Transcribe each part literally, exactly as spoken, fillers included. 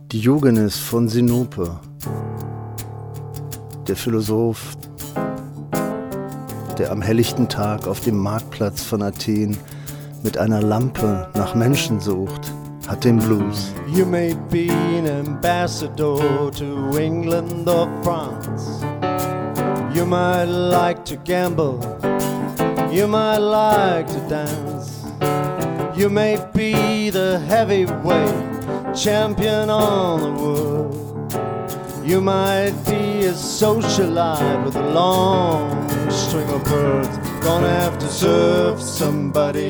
Diogenes von Sinope, der Philosoph, der am helllichten Tag auf dem Marktplatz von Athen mit einer Lampe nach Menschen sucht, hat den Blues. You may be an ambassador to England or France. You might like to gamble. You might like to dance. You may be the heavyweight champion on the world. You might be a socialite with a long string of pearls. Gonna have to serve somebody.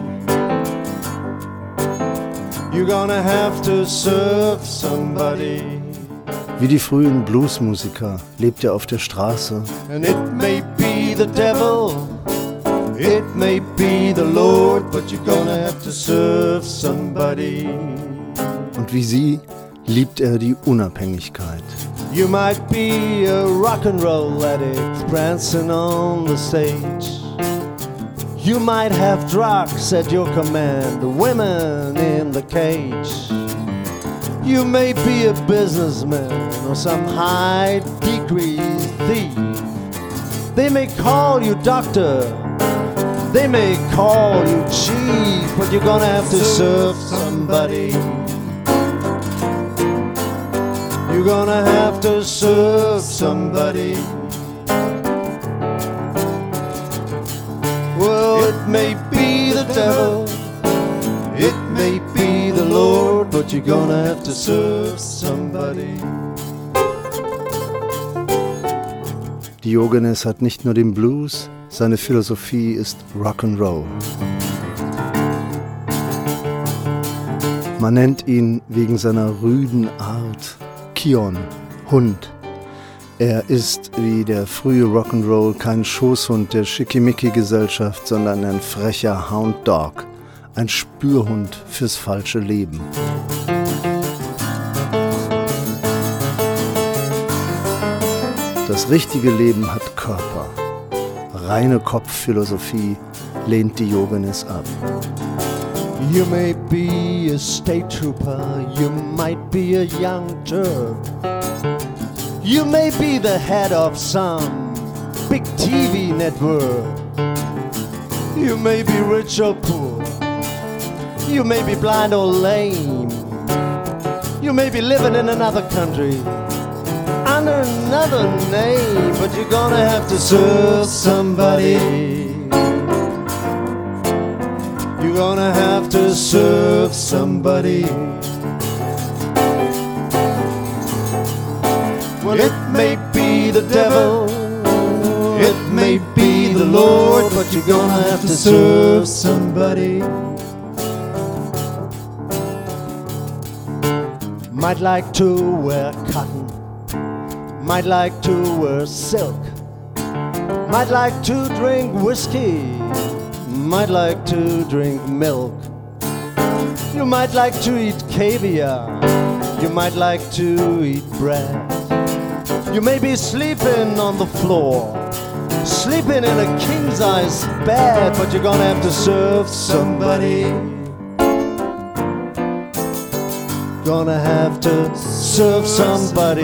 You're gonna have to serve somebody. Wie die frühen Bluesmusiker lebt er auf der Straße. And it may be the devil, it may be the Lord, but you're gonna have to serve somebody. Und wie sie liebt er die Unabhängigkeit. You might be a rock and roll addict prancing on the stage. You might have drugs at your command, women in the cage. You may be a businessman or some high degree thief. They may call you doctor, they may call you chief, but you're gonna have to serve somebody. You're gonna have to serve somebody. Well, it may be the devil, it may be the Lord, but you're gonna have to serve somebody. Diogenes hat nicht nur den Blues, seine Philosophie ist Rock'n'Roll. Man nennt ihn wegen seiner rüden Art Kion, Hund. Er ist wie der frühe Rock'n'Roll kein Schoßhund der Schickimicki-Gesellschaft, sondern ein frecher Hound Dog, ein Spürhund fürs falsche Leben. Das richtige Leben hat Körper. Reine Kopfphilosophie lehnt Diogenes ab. You may be a state trooper, you might be a young Turk. You may be the head of some big T V network. You may be rich or poor. You may be blind or lame. You may be living in another country under another name, but you're gonna have to serve somebody. You're gonna have to serve somebody. Well, it may be the devil, it may be the Lord, but you're gonna have to serve somebody. Might like to wear cotton, might like to wear silk, might like to drink whiskey, might like to drink milk. You might like to eat caviar, you might like to eat bread. You may be sleeping on the floor, sleeping in a king-size bed, but you're gonna have to serve somebody. Gonna have to serve somebody.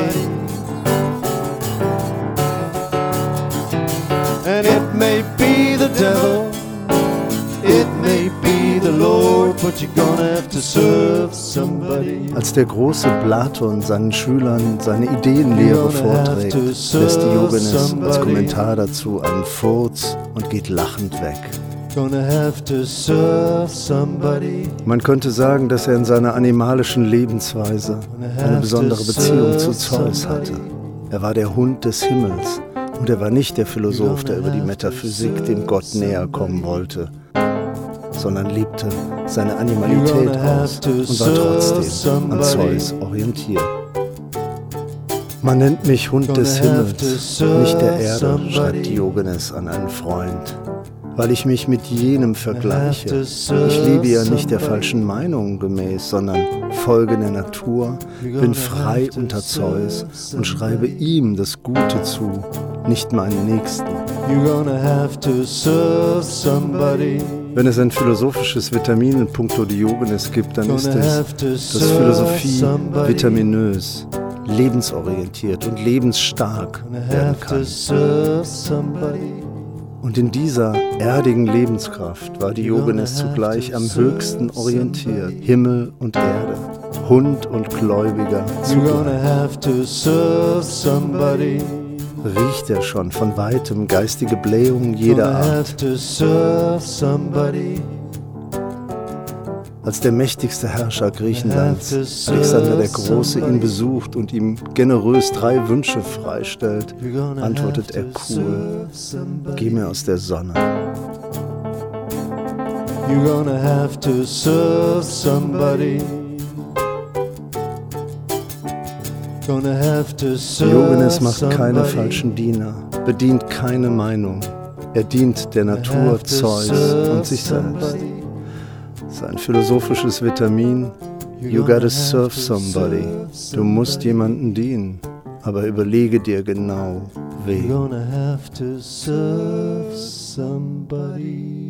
And it may be the devil, it may be the Lord, but you're gonna have to serve somebody. Als der große Platon seinen Schülern seine Ideenlehre vorträgt, lässt Diogenes als Kommentar dazu einen Furz und geht lachend weg. Gonna have to serve somebody. Man könnte sagen, dass er in seiner animalischen Lebensweise eine besondere Beziehung zu Zeus hatte. Er war der Hund des Himmels und er war nicht der Philosoph, der über die Metaphysik dem Gott näher kommen wollte, sondern lebte seine Animalität aus und war trotzdem an Zeus orientiert. Man nennt mich Hund des Himmels, nicht der Erde, schreibt Diogenes an einen Freund, weil ich mich mit jenem vergleiche. Ich lebe ja nicht der falschen Meinung gemäß, sondern folge der Natur, bin frei unter Zeus und schreibe ihm das Gute zu, nicht meinen Nächsten. You're gonna have to serve somebody. Wenn es ein philosophisches Vitamin in puncto Diogenes gibt, dann ist es, dass Philosophie vitaminös, lebensorientiert und lebensstark werden kann. Und in dieser erdigen Lebenskraft war Diogenes zugleich am höchsten orientiert, Himmel und Erde, Hund und Gläubiger zugleich. Riecht er schon von weitem geistige Blähungen jeder Art. Als der mächtigste Herrscher Griechenlands, Alexander der Große, ihn besucht und ihm generös drei Wünsche freistellt, antwortet er cool: Geh mir aus der Sonne. You're gonna have to serve somebody. Diogenes macht keine falschen Diener, bedient keine Meinung. Er dient der Natur, Zeus und sich selbst. Sein philosophisches Vitamin: You gotta serve somebody. Du musst jemanden dienen, aber überlege dir genau, wen.